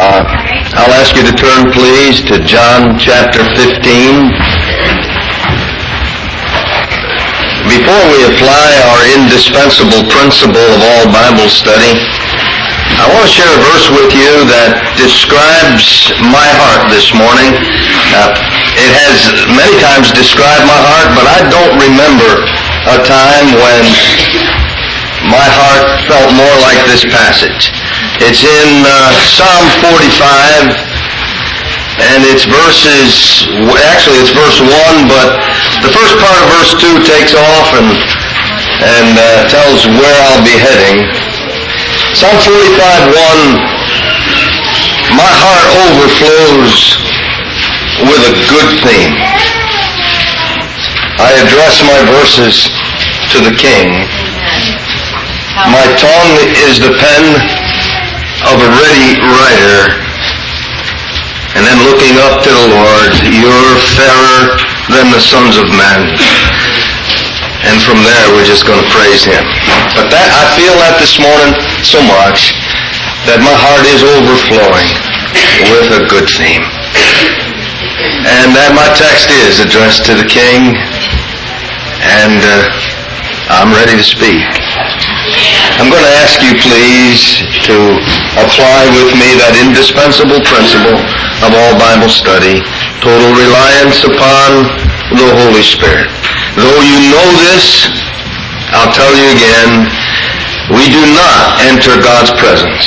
I'll ask you to turn, please, to John chapter 15. Before we apply our indispensable principle of all Bible study, I want to share a verse with you that describes my heart this morning. It has many times described my heart, but I don't remember a time when my heart felt more like this passage. It's in Psalm 45, and it's verse 1, but the first part of verse 2 takes off and tells where I'll be heading. Psalm 45:1, my heart overflows with a good theme. I address my verses to the King. My tongue is the pen of a ready writer. And then looking up to the Lord, you're fairer than the sons of men. And from there, we're just going to praise Him. But I feel that this morning so much that my heart is overflowing with a good theme. And that my text is addressed to the King. And I'm ready to speak. I'm going to ask you, please, to apply with me that indispensable principle of all Bible study, total reliance upon the Holy Spirit. Though you know this, I'll tell you again, we do not enter God's presence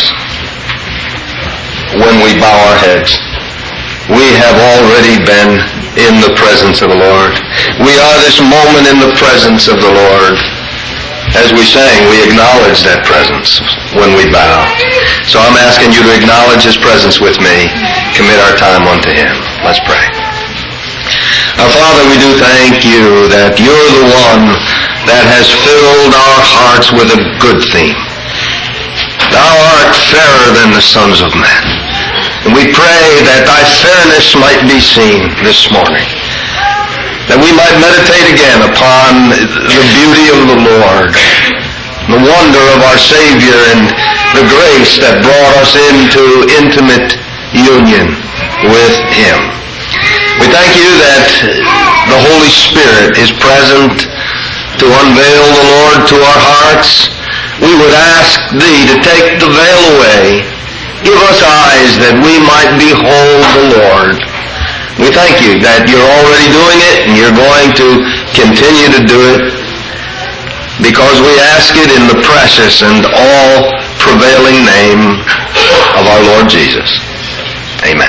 when we bow our heads. We have already been in the presence of the Lord. We are this moment in the presence of the Lord. As we sang, we acknowledge that presence when we bow. So I'm asking you to acknowledge His presence with me. Commit our time unto Him. Let's pray. Our Father, we do thank You that You're the one that has filled our hearts with a good theme. Thou art fairer than the sons of men. And we pray that Thy fairness might be seen this morning, that we might meditate again upon the beauty of the Lord, the wonder of our Savior, and the grace that brought us into intimate union with Him. We thank You that the Holy Spirit is present to unveil the Lord to our hearts. We would ask Thee to take the veil away. Give us eyes that we might behold the Lord. We thank You that You're already doing it and You're going to continue to do it, because we ask it in the precious and all-prevailing name of our Lord Jesus. Amen.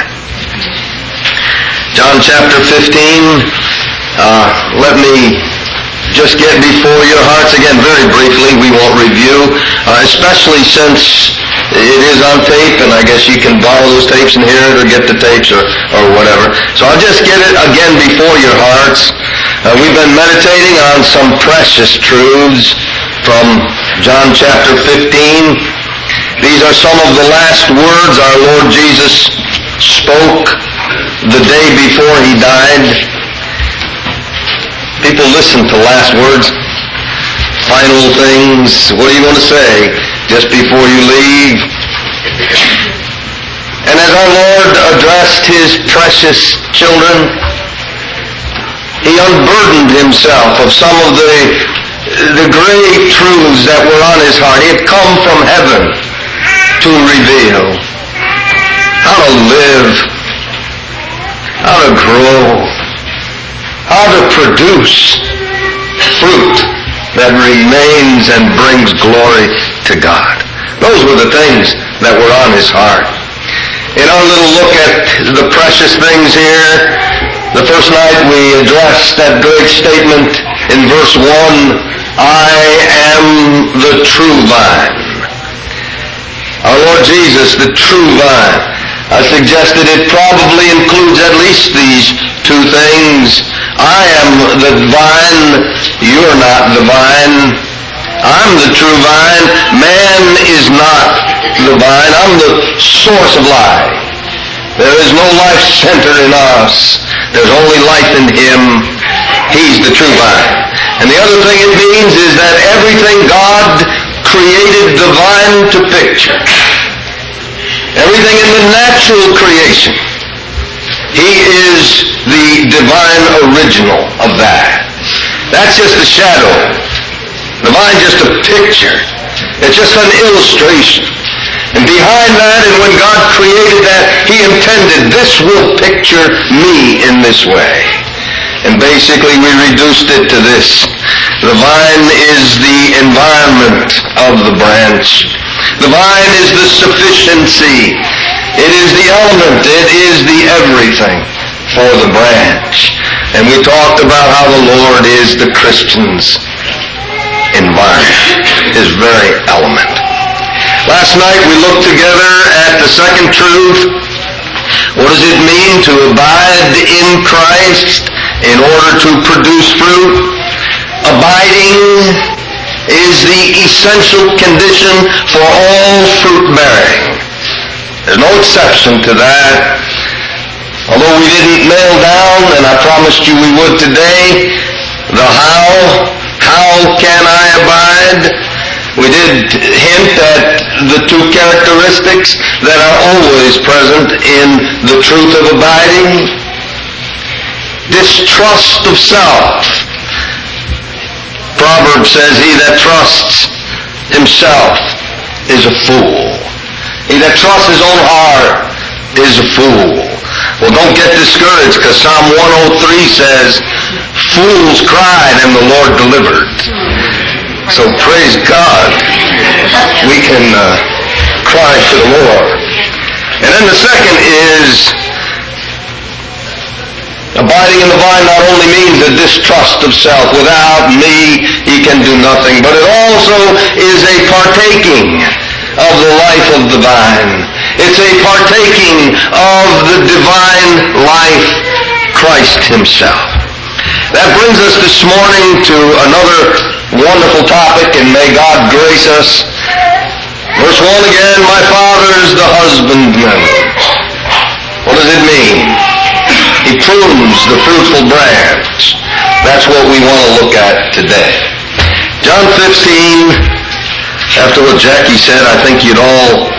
John chapter 15, let me just get before your hearts again very briefly. We won't review, especially since it is on tape, and I guess you can borrow those tapes and hear it, or get the tapes, or whatever. So I'll just get it again before your hearts. We've been meditating on some precious truths from John chapter 15. These are some of the last words our Lord Jesus spoke the day before He died. People listen to last words, final things. What are you going to say just before you leave? And as our Lord addressed His precious children, He unburdened Himself of some of the great truths that were on His heart. He had come from heaven to reveal how to live, how to grow, how to produce fruit that remains and brings glory to God. Those were the things that were on His heart. In our little look at the precious things here, the first night we addressed that great statement in verse 1, I am the true vine. Our Lord Jesus, the true vine. I suggested it probably includes at least these two things. I am the vine, you're not the vine. I'm the true vine, man is not the vine. I'm the source of life. There is no life center in us. There's only life in Him. He's the true vine. And the other thing it means is that everything God created the vine to picture, everything in the natural actual creation. He is the divine original of that. That's just a shadow. The vine just a picture. It's just an illustration. And behind that, and when God created that, He intended this will picture me in this way. And basically we reduced it to this. The vine is the environment of the branch. The vine is the sufficiency. It is the element. It is the everything for the branch. And we talked about how the Lord is the Christian's environment, His very element. Last night we looked together at the second truth. What does it mean to abide in Christ in order to produce fruit? Abiding is the essential condition for all fruit bearing. There's no exception to that. Although we didn't nail down, and I promised you we would today, the how can I abide? We did hint at the two characteristics that are always present in the truth of abiding. Distrust of self. Proverbs says, he that trusts himself is a fool. He that trusts his own heart is a fool. Well, don't get discouraged, because Psalm 103 says, fools cried and the Lord delivered. So praise God, we can cry to the Lord. And then the second is, abiding in the vine not only means a distrust of self. Without me, he can do nothing. But it also is a partaking of the life of the vine. It's a partaking of the divine life, Christ Himself. That brings us this morning to another wonderful topic, and may God grace us. Verse 1 again, my Father is the husbandman. What does it mean? He prunes the fruitful branch. That's what we want to look at today. John 15, after what Jackie said, I think you'd all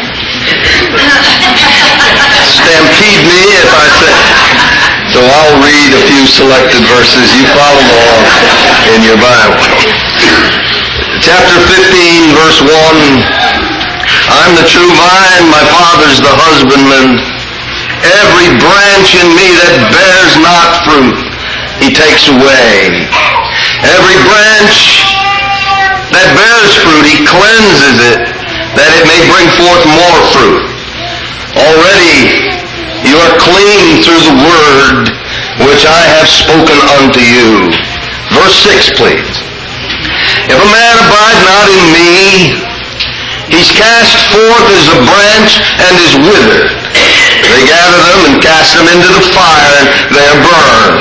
stampede me if I said. So I'll read a few selected verses. You follow along in your Bible. Chapter 15, verse 1. I'm the true vine, my Father's the husbandman. Every branch in me that bears not fruit, He takes away. Every branch that bears fruit, He cleanses it, that it may bring forth more fruit. Already you are clean through the word which I have spoken unto you. Verse 6, please. If a man abide not in me, he's cast forth as a branch and is withered. They gather them and cast them into the fire, and they are burned.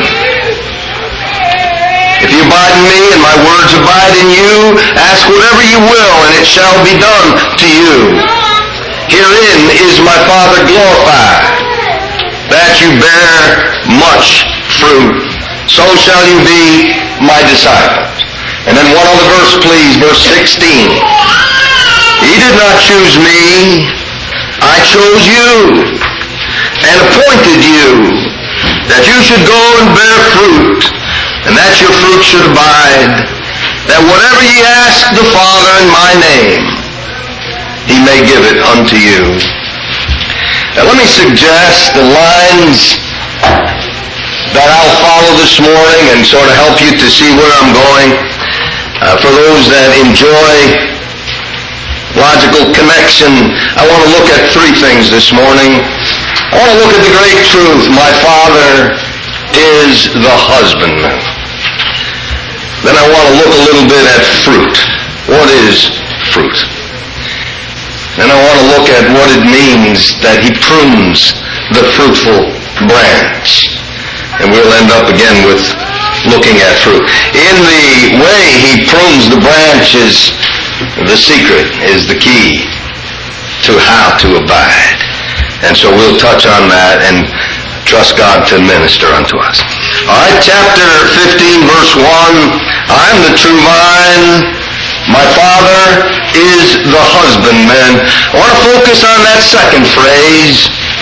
If you abide in me and my words abide in you, ask whatever you will, and it shall be done to you. Herein is my Father glorified, that you bear much fruit. So shall you be my disciples. And then one other verse, please, verse 16. He did not choose me, I chose you, and appointed you, that you should go and bear fruit, and that your fruit should abide, that whatever ye ask the Father in my name, He may give it unto you. Now let me suggest the lines that I'll follow this morning and sort of help you to see where I'm going. For those that enjoy logical connection, I want to look at three things this morning. I want to look at the great truth. My Father is the husbandman. Then I want to look a little bit at fruit. What is fruit? Then I want to look at what it means that He prunes the fruitful branch. And we'll end up again with looking at fruit. In the way He prunes the branch is the secret, is the key to how to abide. And so we'll touch on that and trust God to minister unto us. All right, chapter 15, verse 1. I'm the true vine. My Father is the husbandman. I want to focus on that second phrase.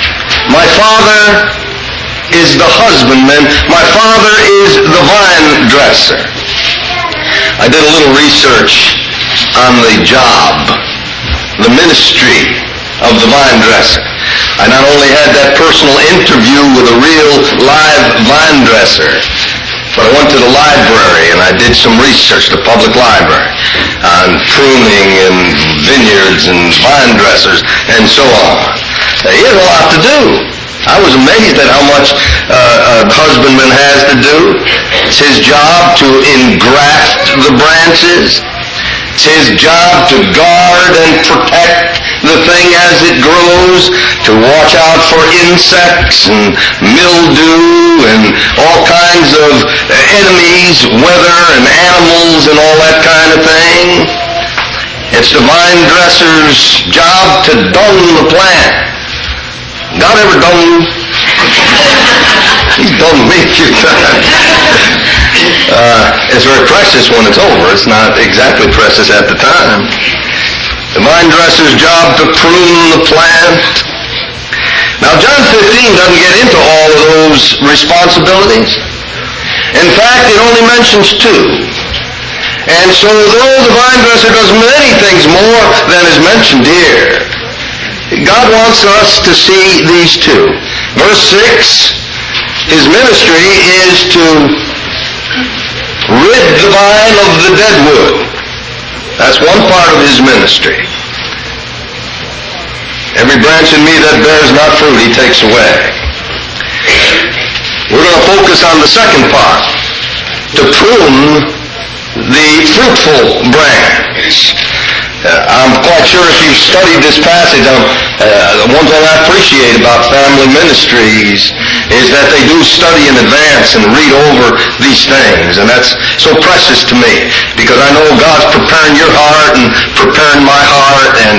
My Father is the husbandman. My Father is the vine dresser. I did a little research on the job, the ministry of the vine dresser. I not only had that personal interview with a real live vine dresser, but I went to the library and I did some research, the public library, on pruning and vineyards and vine dressers and so on. He has a lot to do. I was amazed at how much a husbandman has to do. It's his job to engraft the branches. It's his job to guard and protect the thing as it grows, to watch out for insects and mildew and all kinds of enemies, weather and animals and all that kind of thing. It's the vine dresser's job to dung the plant. God ever done you? He's done me a few times. It's very precious when it's over. It's not exactly precious at the time. The vine dresser's job to prune the plant. Now, John 15 doesn't get into all of those responsibilities. In fact, it only mentions two. And so, though the vine dresser does many things more than is mentioned here, God wants us to see these two. Verse 6, his ministry is to rid the vine of the dead wood. That's one part of his ministry. Every branch in me that bears not fruit, he takes away. We're going to focus on the second part, to prune the fruitful branch. I'm quite sure if you've studied this passage, one thing I appreciate about family ministries is that they do study in advance and read over these things. And that's so precious to me because I know God's preparing your heart and preparing my heart, and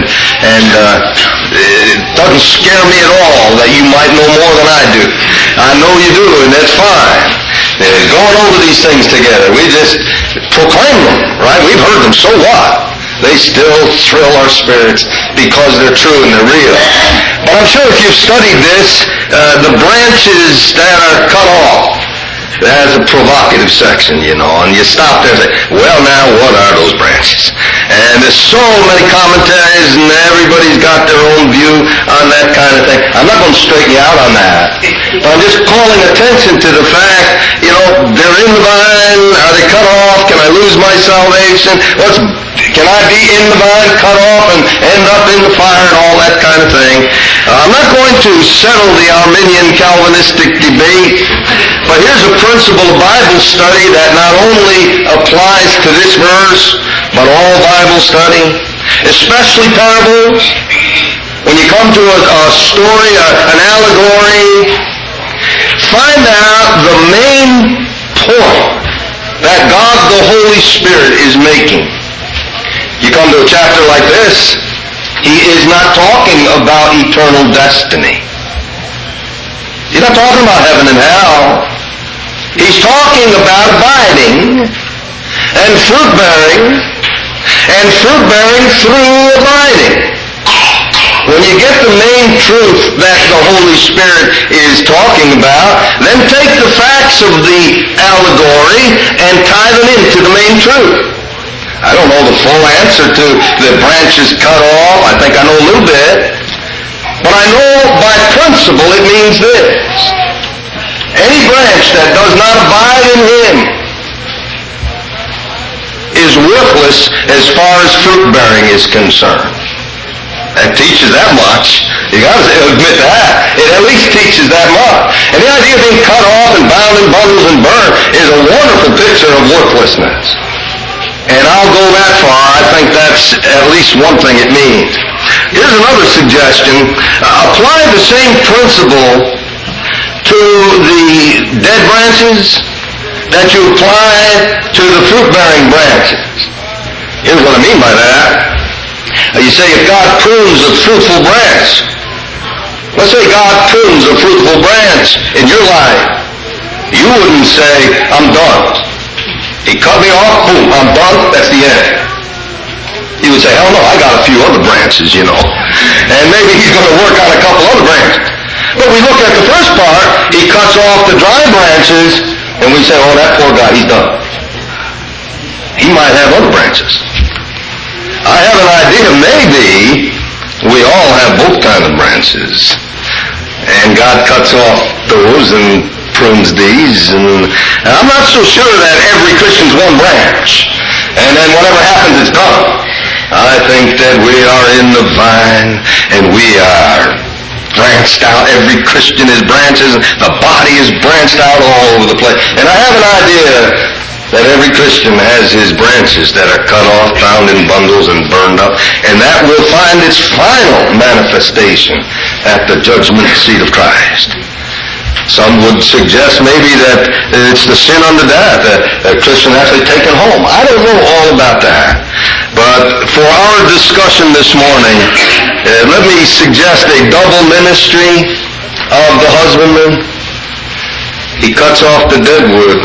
it doesn't scare me at all that you might know more than I do. I know you do, and that's fine. Going over these things together, we just proclaim them, right? We've heard them, so what? They still thrill our spirits because they're true and they're real. But I'm sure if you've studied this, the branches that are cut off, that has a provocative section, and you stop there and say, well, now, what are those branches? And there's so many commentaries, and everybody's got their own view on that kind of thing. I'm not going to straighten you out on that. But I'm just calling attention to the fact, they're in the vine. Are they cut off? Can I lose my salvation? Can I be in the vine, cut off, and end up in the fire and all that kind of thing? I'm not going to settle the Arminian Calvinistic debate, but here's a principle of Bible study that not only applies to this verse, but all Bible study, especially parables. When you come to a story, an allegory, find out the main point that God the Holy Spirit is making. You come to a chapter like this, he is not talking about eternal destiny. He's not talking about heaven and hell. He's talking about abiding and fruit-bearing through abiding. When you get the main truth that the Holy Spirit is talking about, then take the facts of the allegory and tie them into the main truth. I don't know the full answer to the branches cut off. I think I know a little bit. But I know by principle it means this. Any branch that does not abide in him is worthless as far as fruit bearing is concerned. That teaches that much. You got to admit that. It at least teaches that much. And the idea of being cut off and bound in bundles and burned is a wonderful picture of worthlessness. And I'll go that far. I think that's at least one thing it means. Here's another suggestion. Apply the same principle to the dead branches that you apply to the fruit-bearing branches. Here's what I mean by that. You say if God prunes a fruitful branch, let's say God prunes a fruitful branch in your life, you wouldn't say, I'm done. He cut me off, boom, I'm done, that's the end. You would say, hell no, I got a few other branches, And maybe he's going to work on a couple other branches. But we he cuts off the dry branches, and we say, oh, that poor guy, he's done. He might have other branches. I have an idea, maybe we all have both kinds of branches. And God cuts off those and prunes these. And I'm not so sure that every Christian's one branch. And then whatever happens, it's done. I think that we are in the vine, and we are branched out. Every Christian is branches. The body is branched out all over the place. And I have an idea that every Christian has his branches that are cut off, bound in bundles, and burned up. And that will find its final manifestation at the judgment seat of Christ. Some would suggest maybe that it's the sin unto death, that a Christian actually taken home. I don't know all about that. But for our discussion this morning, let me suggest a double ministry of the husbandman. He cuts off the dead wood.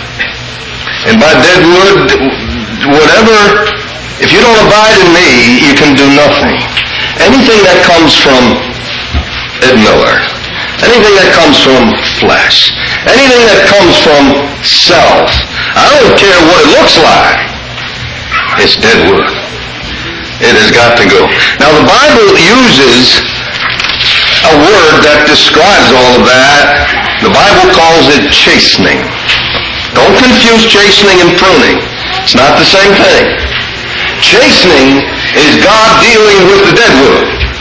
And by dead wood, whatever, if you don't abide in me, you can do nothing. Anything that comes from Ed Miller, anything that comes from flesh, anything that comes from self, I don't care what it looks like, it's dead wood. It has got to go. Now the Bible uses a word that describes all of that. The Bible calls it chastening. Don't confuse chastening and pruning. It's not the same thing. Chastening is God dealing with the dead wood.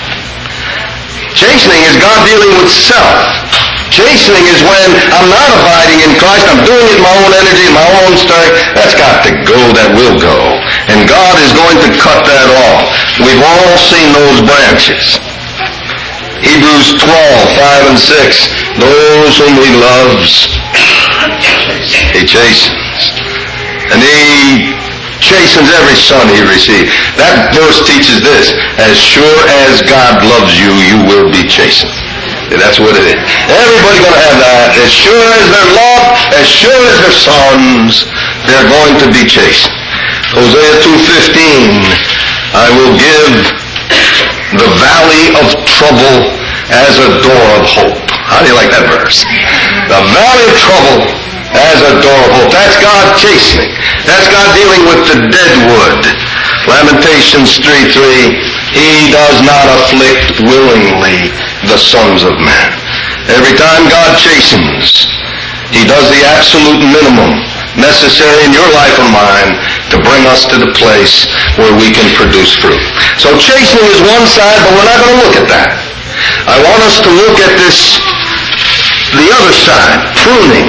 Chastening is God dealing with self. Chastening is when I'm not abiding in Christ, I'm doing it in my own energy, in my own strength. That's got to go, that will go. And God is going to cut that off. We've all seen those branches. Hebrews 12, 5 and 6. Those whom he loves, he chastens. And he chastens every son he receives. That verse teaches this. As sure as God loves you, you will be chastened. That's what it is. Everybody's going to have that. As sure as they're loved, as sure as they're sons, they're going to be chastened. Hosea 2:15, I will give the valley of trouble as a door of hope. How do you like that verse? The valley of trouble as a door of hope. That's God chastening. That's God dealing with the dead wood. Lamentations 3:3, he does not afflict willingly the sons of men. Every time God chastens, he does the absolute minimum necessary in your life or mine to bring us to the place where we can produce fruit. So chastening is one side, but we're not going to look at that. I want us to look at this, the other side, pruning.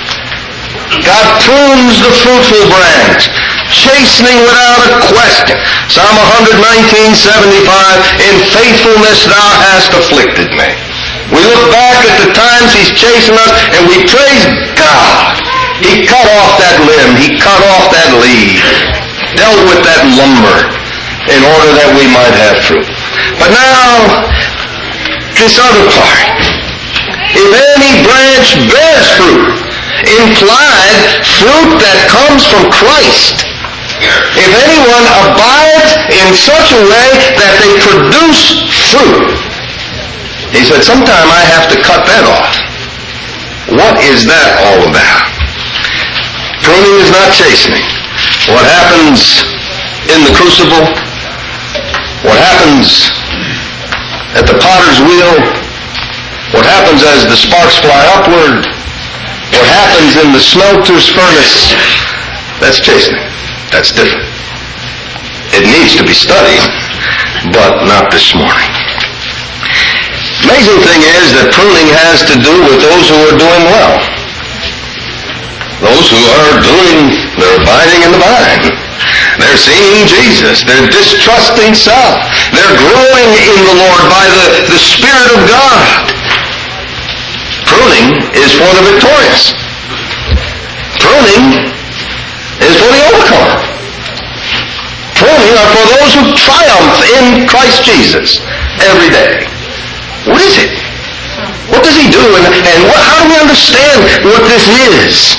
God prunes the fruitful branch, chastening without a question. Psalm 119:75, in faithfulness thou hast afflicted me. We look back at the times he's chastened us, and we praise God. He cut off that limb, he cut off that leaf, dealt with that lumber in order that we might have fruit. But now, this other part. If any branch bears fruit, implied fruit that comes from Christ. If anyone abides in such a way that they produce fruit, he said, sometime I have to cut that off. What is that all about? Pruning is not chastening. What happens in the crucible, what happens at the potter's wheel, what happens as the sparks fly upward, what happens in the smelter's furnace, that's chastening. That's different. It needs to be studied, but not this morning. Amazing thing is that pruning has to do with those who are doing well. Those who are they're abiding in the vine. They're seeing Jesus. They're distrusting self. They're growing in the Lord by the Spirit of God. Pruning is for the victorious. Pruning is for the overcomer. Pruning are for those who triumph in Christ Jesus every day. What is it? What does he do? And how do we understand what this is?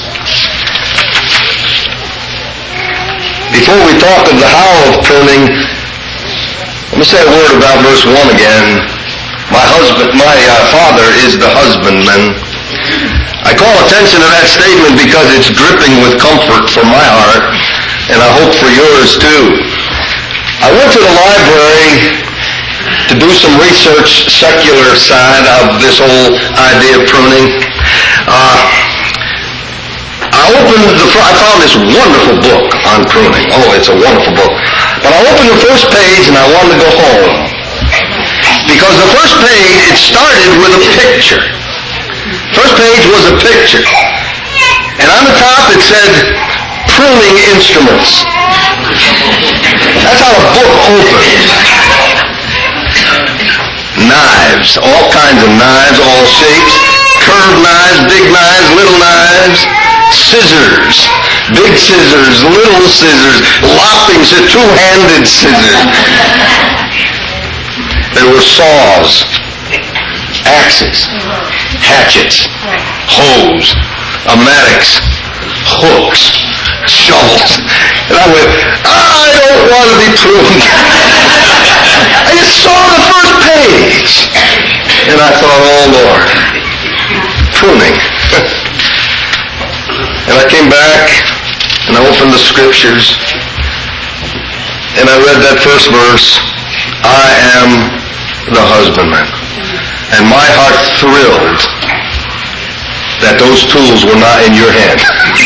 Before we talk of the how of pruning, let me say a word about verse 1 again. My father is the husbandman, I call attention to that statement because it's dripping with comfort for my heart, and I hope for yours too. I went to the library to do some research, secular side of this whole idea of pruning. I found this wonderful book on pruning. Oh, it's a wonderful book. But I opened the first page and I wanted to go home. Because the first page, it started with a picture. First page was a picture. And on the top it said, pruning instruments. That's how the book opened. Knives, all kinds of knives, all shapes, curved knives, big knives, little knives, scissors, big scissors, little scissors, lopping scissors, two-handed scissors. There were saws, axes, hatchets, hoes, mattocks, hooks, shovels. And I went, I don't want to be pruned. I just saw the first page. And I thought, oh Lord, pruning. And I came back and I opened the scriptures and I read that first verse, I am the husbandman. And my heart thrilled that those tools were not in your hand.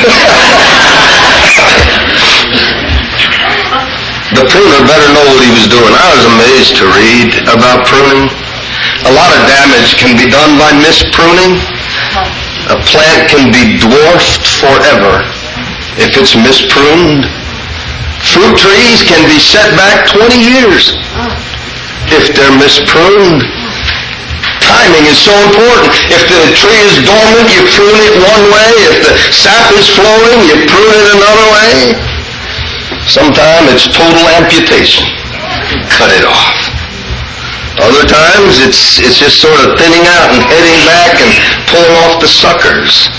The pruner better know what he was doing. I was amazed to read about pruning. A lot of damage can be done by mispruning. A plant can be dwarfed forever if it's mispruned. Fruit trees can be set back 20 years if they're mispruned. Timing is so important. If the tree is dormant, you prune it one way. If the sap is flowing, you prune it another way. Sometimes it's total amputation. Cut it off. Other times it's just sort of thinning out and heading back and pulling off the suckers.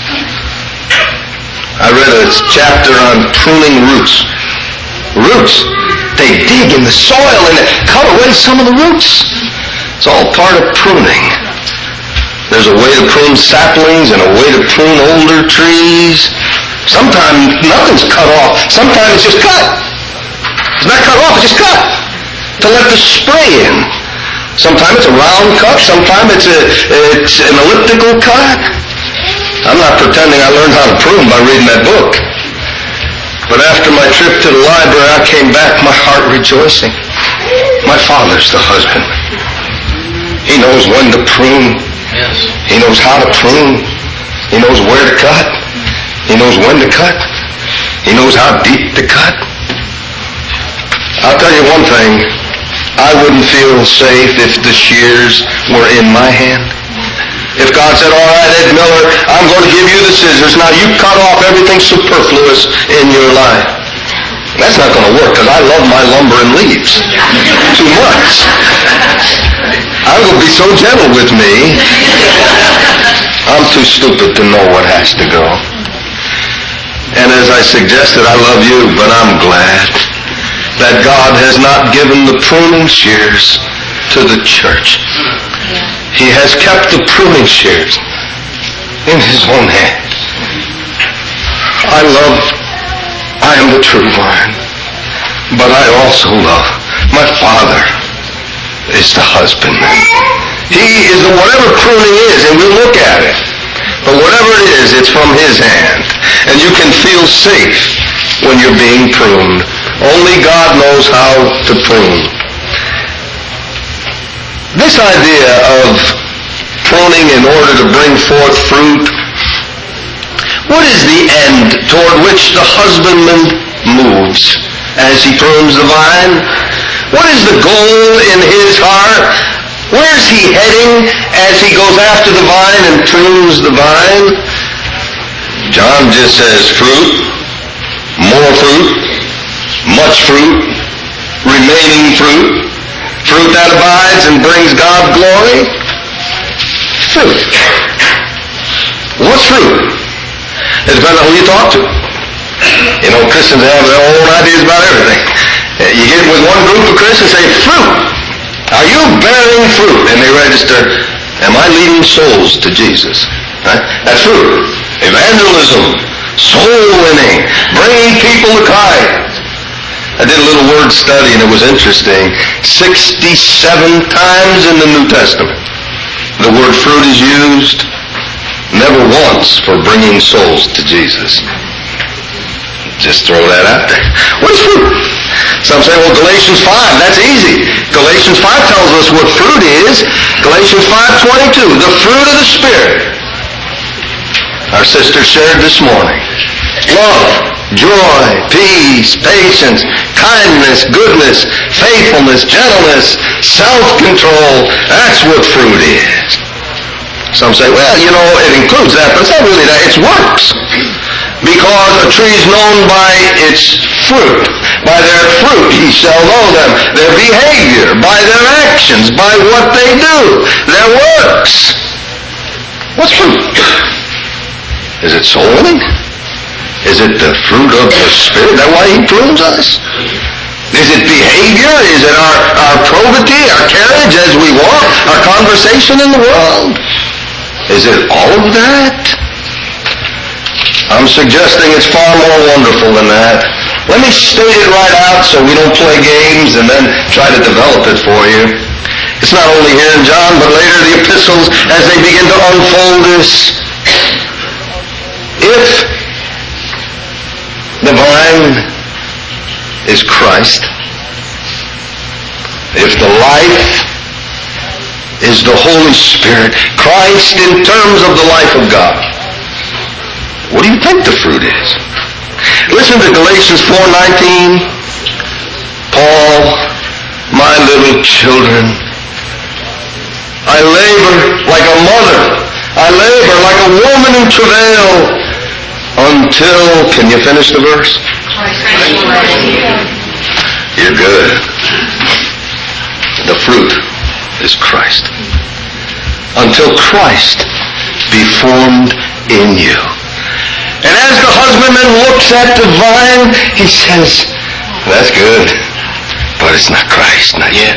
I read a chapter on pruning roots. Roots, they dig in the soil and cut away some of the roots. It's all part of pruning. There's a way to prune saplings and a way to prune older trees. Sometimes nothing's cut off. Sometimes it's just cut. It's not cut off, it's just cut to let the spray in. Sometimes it's a round cut. Sometimes it's an elliptical cut. I'm not pretending I learned how to prune by reading that book. But after my trip to the library, I came back, my heart rejoicing. My father's the husband. He knows when to prune. Yes. He knows how to prune. He knows where to cut. He knows when to cut. He knows how deep to cut. I'll tell you one thing. I wouldn't feel safe if the shears were in my hand. If God said, all right, Ed Miller, I'm going to give you the scissors. Now you cut off everything superfluous in your life. That's not going to work because I love my lumber and leaves too much. I'm going to be so gentle with me. I'm too stupid to know what has to go. And as I suggested, I love you, but I'm glad that God has not given the pruning shears to the church. He has kept the pruning shears in His own hand. I am the true vine, but I also love my Father is the husbandman. He is the whatever pruning is, and we'll look at it. But whatever it is, it's from His hand. And you can feel safe when you're being pruned. Only God knows how to prune. This idea of pruning in order to bring forth fruit, what is the end toward which the husbandman moves as he prunes the vine? What is the goal in his heart? Where is he heading as he goes after the vine and prunes the vine? John just says fruit, more fruit, much fruit, remaining fruit, fruit that abides and brings God glory. Fruit. What's fruit? It depends on who you talk to. You know, Christians have their own ideas about everything. You get with one group of Christians, say, fruit. Are you bearing fruit? And they register, am I leading souls to Jesus? Right? That's fruit. Evangelism, soul winning, bringing people to Christ. I did a little word study and it was interesting. 67 times in the New Testament the word fruit is used, never once for bringing souls to Jesus. Just throw that out there. What's fruit? Some say, well, Galatians 5, that's easy. Galatians 5 tells us what fruit is. Galatians 5:22, the fruit of the Spirit. Our sister shared this morning. Love, joy, peace, patience, kindness, goodness, faithfulness, gentleness, self-control. That's what fruit is. Some say, well, it includes that, but it's not really that. It's works. Because a tree is known by its fruit. By their fruit ye shall know them. Their behavior, by their actions, by what they do, their works. What's fruit? Is it soul winning? Is it the fruit of the Spirit? Is that why He prunes us? Is it behavior? Is it our probity, our carriage as we walk, our conversation in the world? Is it all of that? I'm suggesting it's far more wonderful than that. Let me state it right out so we don't play games and then try to develop it for you. It's not only here in John, but later the epistles as they begin to unfold this. If the vine is Christ, if the life is the Holy Spirit, Christ in terms of the life of God, what do you think the fruit is? Listen to Galatians 4:19. Paul, my little children, I labor like a mother. I labor like a woman in travail until, can you finish the verse? You're good. The fruit is Christ. Until Christ be formed in you. And as the husbandman looks at the vine, he says, that's good, but it's not Christ, not yet.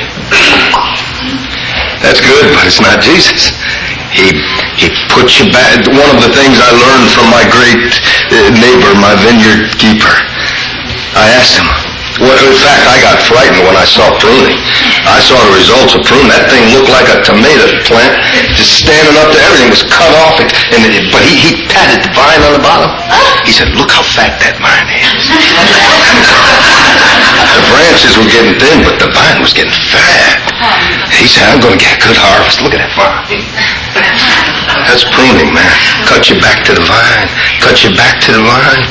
That's good, but it's not Jesus. He puts you back. One of the things I learned from my great neighbor, my vineyard keeper, I asked him, in fact, I got frightened when I saw pruning. I saw the results of pruning. That thing looked like a tomato plant, just standing up there. Everything was cut off. But he patted the vine on the bottom. He said, look how fat that vine is. The branches were getting thin, but the vine was getting fat. He said, I'm going to get a good harvest. Look at that vine. That's pruning, man. Cut you back to the vine. Cut you back to the vine.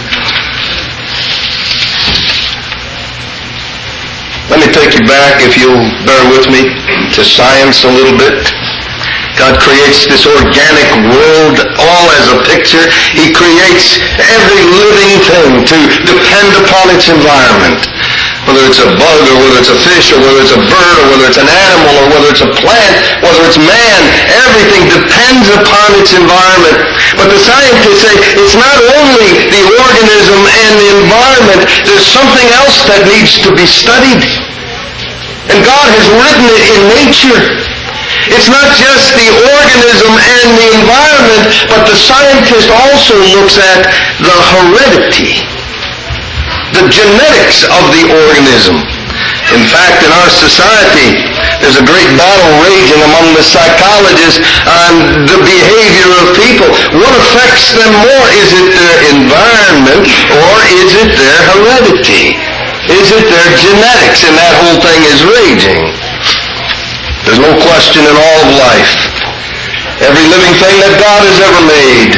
Let me take you back, if you'll bear with me, to science a little bit. God creates this organic world all as a picture. He creates every living thing to depend upon its environment. Whether it's a bug, or whether it's a fish, or whether it's a bird, or whether it's an animal, or whether it's a plant, whether it's man, everything depends upon its environment. But the scientists say it's not only the organism and the environment, there's something else that needs to be studied. And God has written it in nature. It's not just the organism and the environment, but the scientist also looks at the heredity, the genetics of the organism. In fact, in our society, there's a great battle raging among the psychologists on the behavior of people. What affects them more? Is it their environment or is it their heredity? Is it their genetics? And that whole thing is raging. There's no question in all of life. Every living thing that God has ever made.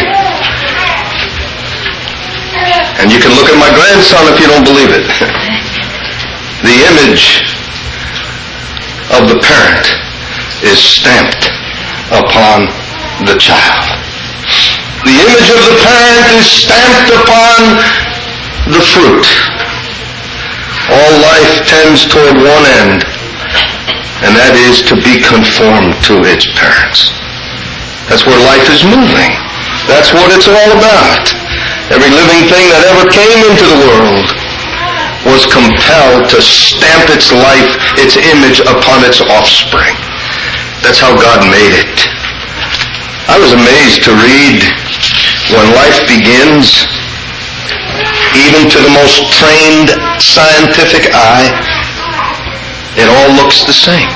And you can look at my grandson if you don't believe it. The image of the parent is stamped upon the child. The image of the parent is stamped upon the fruit. All life tends toward one end, and that is to be conformed to its parents. That's where life is moving. That's what it's all about. Every living thing that ever came into the world was compelled to stamp its life, its image upon its offspring. That's how God made it. I was amazed to read when life begins, even to the most trained scientific eye, it all looks the same.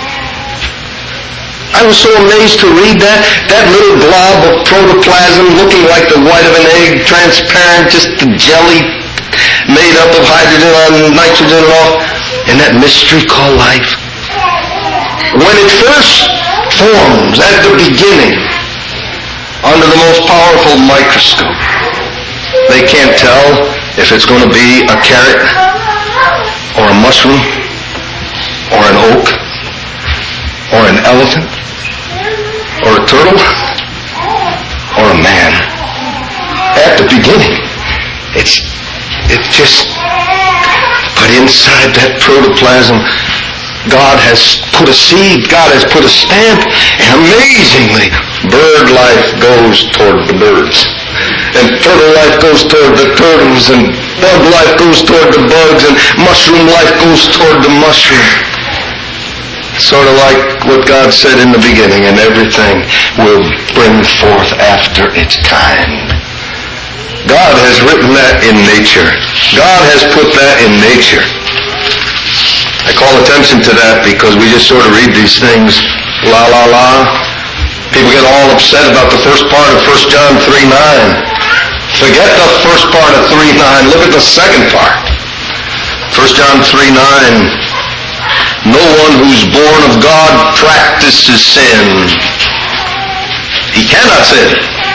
I was so amazed to read that little blob of protoplasm looking like the white of an egg, transparent, just the jelly made up of hydrogen and nitrogen and all, and that mystery called life. When it first forms at the beginning, under the most powerful microscope, they can't tell if it's going to be a carrot or a mushroom or an oak or an elephant or a turtle or a man. At the beginning, it's just, but inside that protoplasm, God has put a seed, God has put a stamp, and amazingly, bird life goes toward the birds, and turtle life goes toward the turtles, and bug life goes toward the bugs, and mushroom life goes toward the mushroom. Sort of like what God said in the beginning, and everything will bring forth after its kind. God has written that in nature. God has put that in nature. I call attention to that because we just sort of read these things, la la la. People get all upset about the first part of 1 John 3:9. Forget the first part of 3:9. Look at the second part. 1 John 3:9. No one who's born of God practices sin. He cannot sin.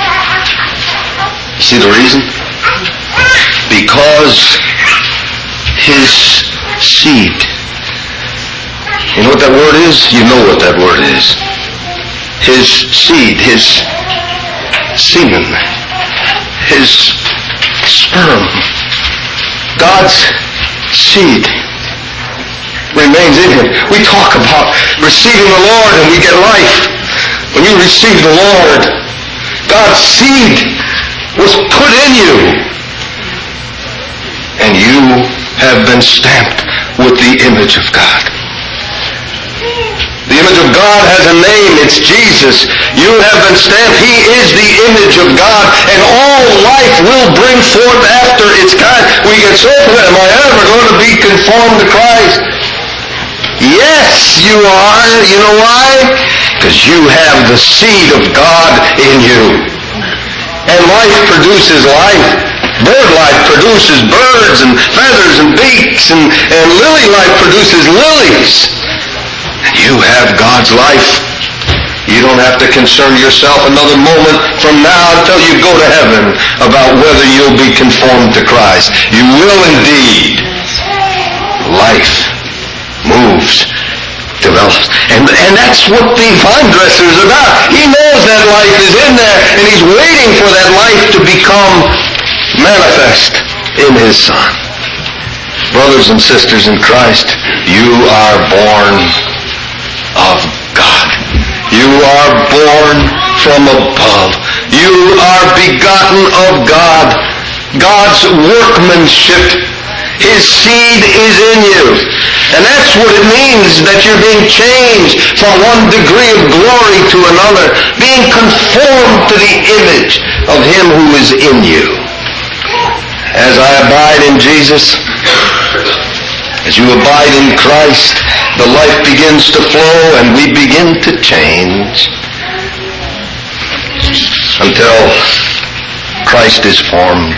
See the reason? Because his seed. You know what that word is? You know what that word is. His seed, his semen, his sperm, God's seed remains in him. We talk about receiving the Lord and we get life. When you receive the Lord, God's seed was put in you. And you have been stamped with the image of God. The image of God has a name. It's Jesus. You have been stamped. He is the image of God. And all life will bring forth after its kind. We get so upset. Am I ever going to be conformed to Christ? Yes, you are. You know why? Because you have the seed of God in you. And life produces life. Bird life produces birds and feathers and beaks. And lily life produces lilies. You have God's life. You don't have to concern yourself another moment from now until you go to heaven about whether you'll be conformed to Christ. You will indeed. Life moves, develops. And that's what the vine dresser is about. He knows that life is in there, and he's waiting for that life to become manifest in his Son. Brothers and sisters in Christ, you are born of God. You are born from above. You are begotten of God. God's workmanship. His seed is in you. And that's what it means that you're being changed from one degree of glory to another, being conformed to the image of him who is in you. As I abide in Jesus, as you abide in Christ, the life begins to flow and we begin to change until Christ is formed.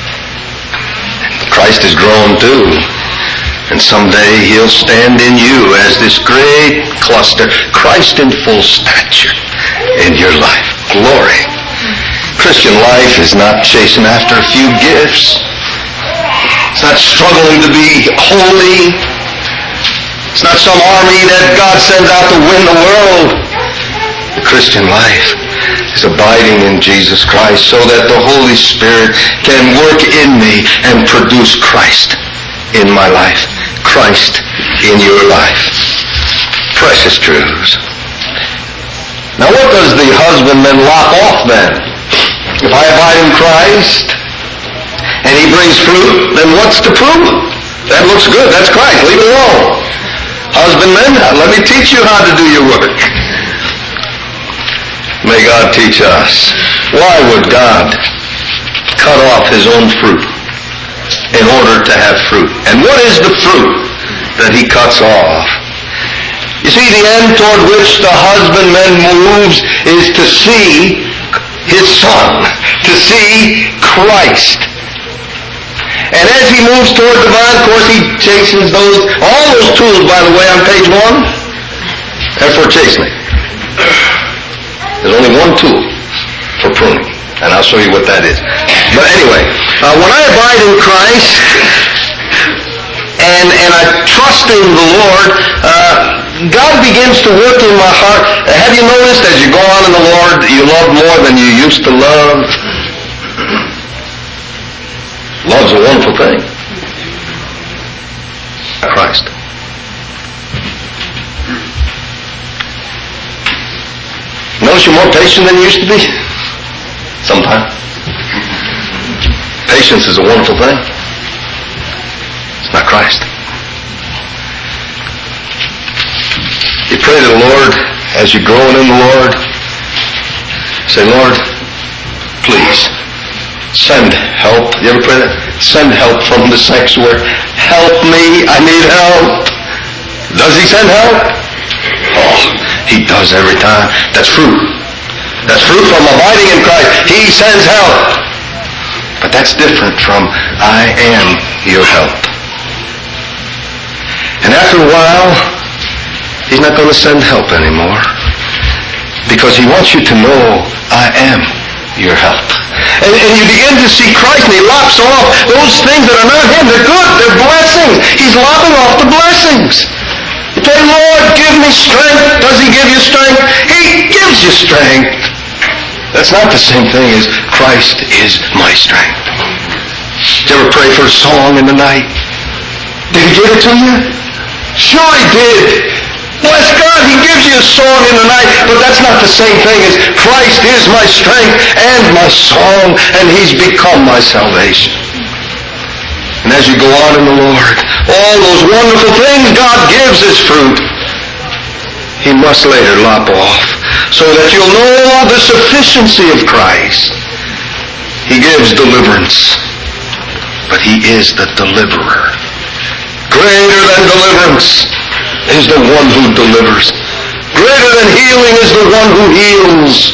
Christ is grown too. And someday he'll stand in you as this great cluster, Christ in full stature in your life. Glory. Christian life is not chasing after a few gifts. It's not struggling to be holy. It's not some army that God sends out to win the world. The Christian life is abiding in Jesus Christ so that the Holy Spirit can work in me and produce Christ in my life. Christ in your life. Precious truths. Now what does the husbandman lock off then? If I abide in Christ and he brings fruit, then what's the fruit? That looks good. That's Christ. Leave it alone. Husbandmen, let me teach you how to do your work. May God teach us. Why would God cut off His own fruit in order to have fruit? And what is the fruit that He cuts off? You see, the end toward which the husbandman moves is to see his son, to see Christ. And as he moves toward the vine, of course, he chastens all those tools, by the way, on page 1, are for chastening. There's only one tool for pruning, and I'll show you what that is. But anyway, when I abide in Christ and I trust in the Lord, God begins to work in my heart. Have you noticed as you go on in the Lord, you love more than you used to love? Love's a wonderful thing. Christ. Notice you're more patient than you used to be? Sometimes. Patience is a wonderful thing. It's not Christ. You pray to the Lord as you're growing in the Lord. Say, Lord, please, send help. You ever pray that? Send help from the sanctuary. Help me, I need help. Does He send help? Oh, He does every time. That's fruit. That's fruit from abiding in Christ. He sends help. But that's different from I am your help. And after a while, He's not going to send help anymore, because He wants you to know I am your help. And you begin to see Christ, and He lops off those things that are not Him. They're good. They're blessings. He's lopping off the blessings. You say, Lord, give me strength. Does He give you strength? He gives you strength. That's not the same thing as Christ is my strength. Did you ever pray for a song in the night? Did He give it to you? Sure He did. Bless God, He gives you a song in the night, but that's not the same thing as Christ is my strength and my song, and He's become my salvation. And as you go on in the Lord, all those wonderful things God gives as fruit, He must later lop off, so that you'll know the sufficiency of Christ. He gives deliverance, but He is the deliverer. Greater than deliverance is the one who delivers. Greater than healing is the one who heals.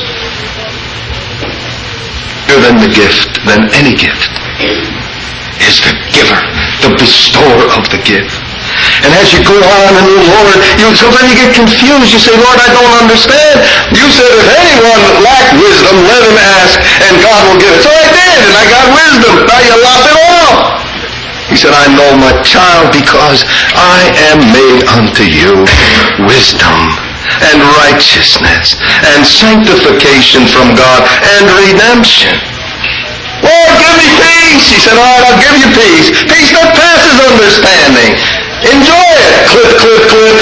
Greater than the gift, than any gift, is the giver, the bestower of the gift. And as you go on in the Lord, sometimes you get confused. You say, Lord, I don't understand. You said if anyone lack wisdom, let him ask, and God will give it. So I did, and I got wisdom. Now you lop it off. He said, I know, my child, because I am made unto you wisdom and righteousness and sanctification from God and redemption. Lord, give me peace. He said, all right, I'll give you peace. Peace that passes understanding. Enjoy it. Clip, clip, clip.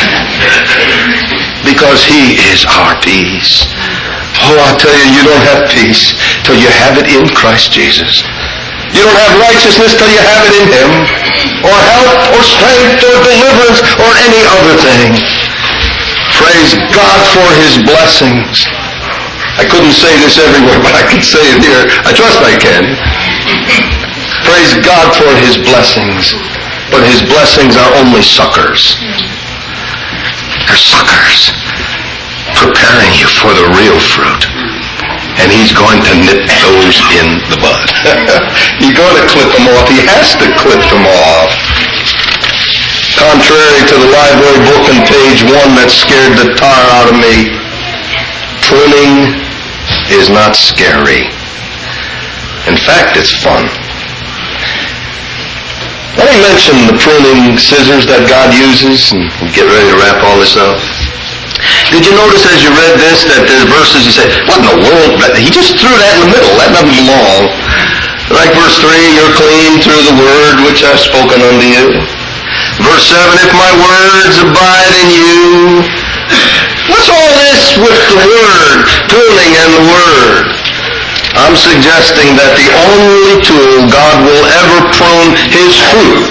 Because He is our peace. Oh, I tell you, you don't have peace till you have it in Christ Jesus. You don't have righteousness till you have it in Him, or help, or strength, or deliverance, or any other thing. Praise God for His blessings. I couldn't say this everywhere, but I can say it here. I trust I can. Praise God for His blessings. But His blessings are only suckers. They're suckers, preparing you for the real fruit. And He's going to nip those in the bud. You're going to clip them off. He has to clip them off. Contrary to the library book on page 1 that scared the tar out of me, pruning is not scary. In fact, it's fun. Let me mention the pruning scissors that God uses, and we'll get ready to wrap all this up. Did you notice as you read this that there's verses you say, what in the world? He just threw that in the middle. That doesn't belong. Like verse 3, you're clean through the word which I've spoken unto you. Verse 7, if my words abide in you. What's all this with the word, pruning and the word? I'm suggesting that the only tool God will ever prune His fruit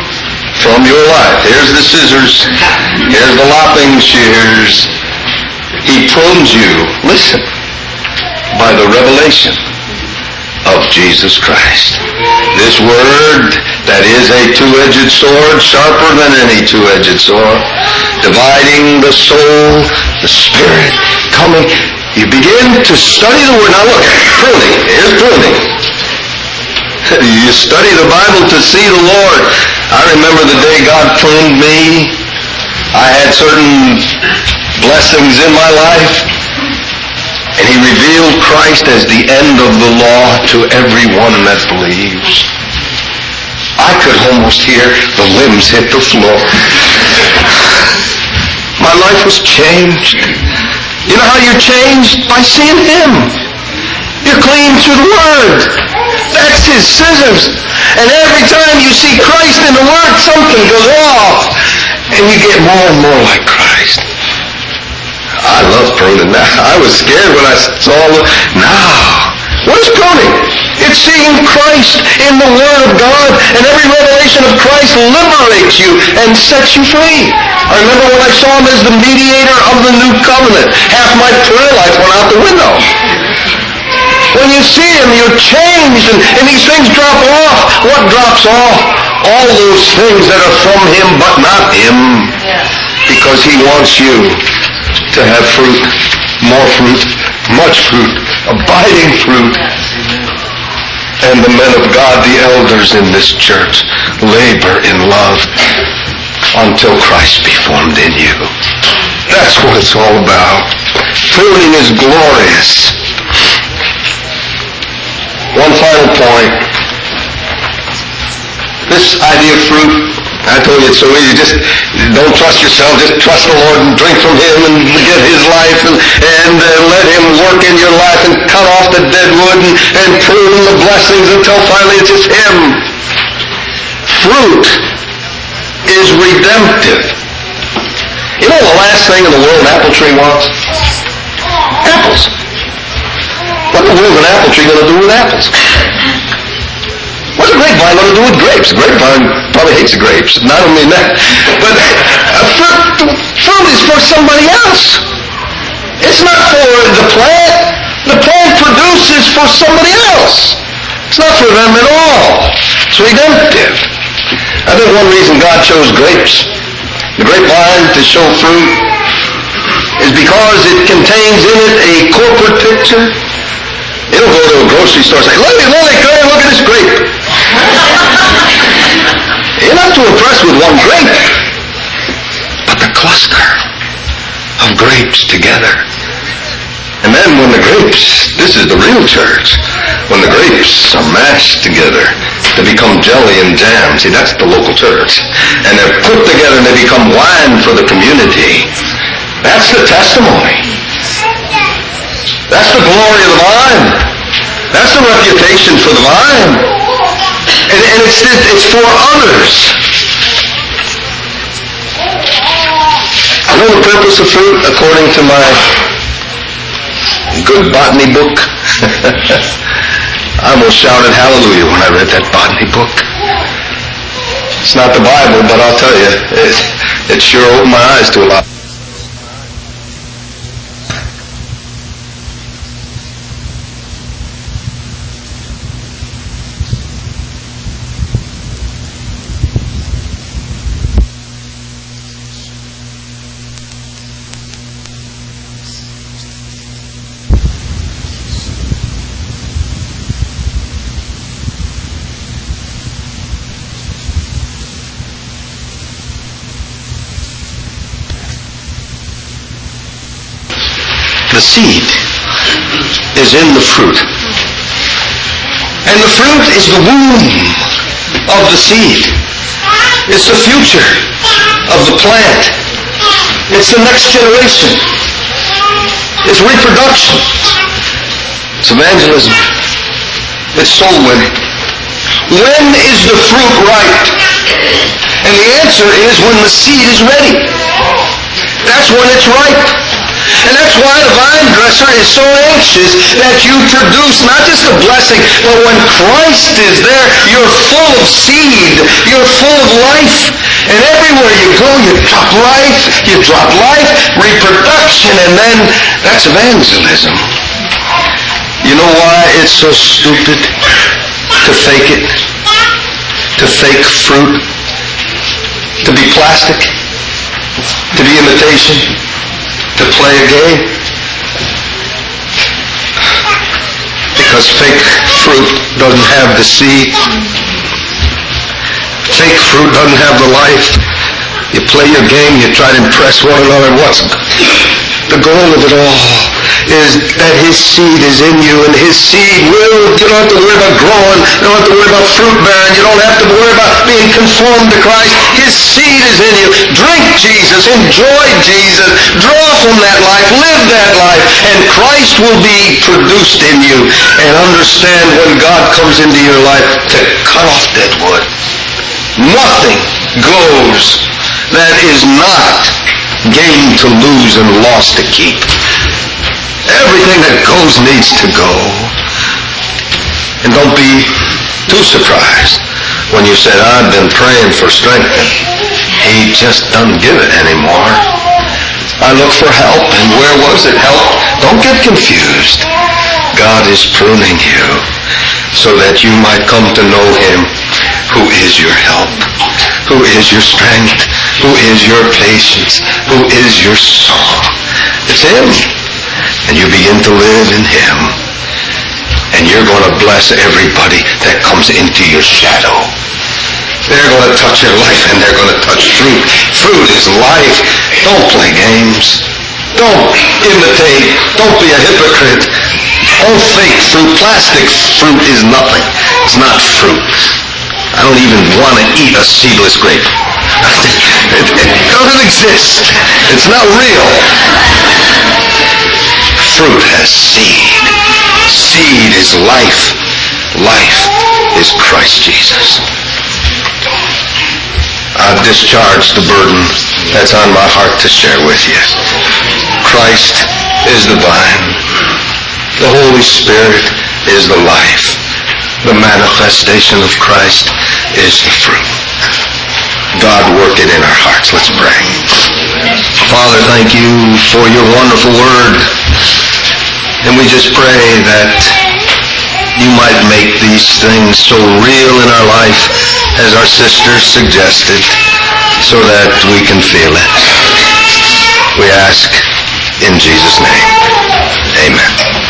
from your life. Here's the scissors. Here's the lopping shears. He prunes you, listen, by the revelation of Jesus Christ. This word that is a two-edged sword, sharper than any two-edged sword, dividing the soul, the spirit, coming. You begin to study the word. Now look, pruning. Here's pruning. You study the Bible to see the Lord. I remember the day God pruned me. I had certain blessings in my life, and He revealed Christ as the end of the law to everyone that believes. I could almost hear the limbs hit the floor. My life was changed. You know how you're changed? By seeing Him. You're clean through the Word. That's His scissors. And every time you see Christ in the Word, something goes off. And you get more and more like Christ. I love pruning. I was scared when I saw now. What is pruning? It's seeing Christ in the Word of God, and every revelation of Christ liberates you and sets you free. I remember when I saw Him as the mediator of the new covenant. Half my prayer life went out the window. When you see Him, you're changed, and these things drop off. What drops off? All those things that are from Him, but not Him. Because He wants you to have fruit, more fruit, much fruit, abiding fruit. And the men of God, the elders in this church, labor in love until Christ be formed in you. That's what it's all about. Pruning is glorious. One final point. This idea of fruit, I told you it's so easy. Just don't trust yourself. Just trust the Lord and drink from Him and get His life and let Him work in your life and cut off the dead wood and prune the blessings until finally it's just Him. Fruit is redemptive. You know the last thing in the world an apple tree wants? Apples. What in the world is an apple tree going to do with apples? What's a grapevine going to do with grapes? A grapevine probably hates the grapes. And I don't mean that. But fruit is for somebody else. It's not for the plant. The plant produces for somebody else. It's not for them at all. It's redemptive. I think one reason God chose grapes, the grapevine, to show fruit is because it contains in it a corporate picture. It'll go to a grocery store and say, look at this grape. You're not too impressed with one grape, but the cluster of grapes together. And then when the grapes, this is the real church, when the grapes are mashed together to become jelly and jam, see, that's the local church. And they're put together and they become wine for the community. That's the testimony. That's the glory of the vine. That's the reputation for the vine. And it's for others. You know the purpose of fruit according to my good botany book? I almost shouted hallelujah when I read that botany book. It's not the Bible, but I'll tell you, it sure opened my eyes to a lot. The seed is in the fruit. And the fruit is the womb of the seed. It's the future of the plant. It's the next generation. It's reproduction. It's evangelism. It's soul winning. When is the fruit ripe? And the answer is when the seed is ready. That's when it's ripe. And that's why the vine dresser is so anxious that you produce not just a blessing, but when Christ is there, you're full of seed. You're full of life. And everywhere you go, you drop life, reproduction, and then that's evangelism. You know why it's so stupid to fake it? To fake fruit? To be plastic? To be imitation? To play a game? Because fake fruit doesn't have the seed. Fake fruit doesn't have the life. You play your game, you try to impress one another. What's the goal of it all? Is that His seed is in you, and His seed will, you don't have to worry about growing, you don't have to worry about fruit bearing, you don't have to worry about being conformed to Christ. His seed is in you. Drink Jesus, enjoy Jesus, draw from that life, live that life, and Christ will be produced in you. And understand when God comes into your life to cut off dead wood. Nothing goes that is not gained to lose and lost to keep. Everything that goes needs to go. And don't be too surprised when you said, I've been praying for strength and He just doesn't give it anymore. I look for help, and where was it? Help? Don't get confused. God is pruning you so that you might come to know Him who is your help, who is your strength, who is your patience, who is your song. It's Him. And you begin to live in Him. And you're going to bless everybody that comes into your shadow. They're going to touch your life, and they're going to touch fruit. Fruit is life. Don't play games. Don't imitate. Don't be a hypocrite. Don't fake fruit. Plastic fruit is nothing. It's not fruit. I don't even want to eat a seedless grape. It doesn't exist. It's not real. Fruit has seed. Seed is life. Life is Christ Jesus. I've discharged the burden that's on my heart to share with you. Christ is the vine. The Holy Spirit is the life. The manifestation of Christ is the fruit. God, work it in our hearts. Let's pray. Father, thank you for your wonderful word. And we just pray that you might make these things so real in our life as our sisters suggested, so that we can feel it. We ask in Jesus' name. Amen.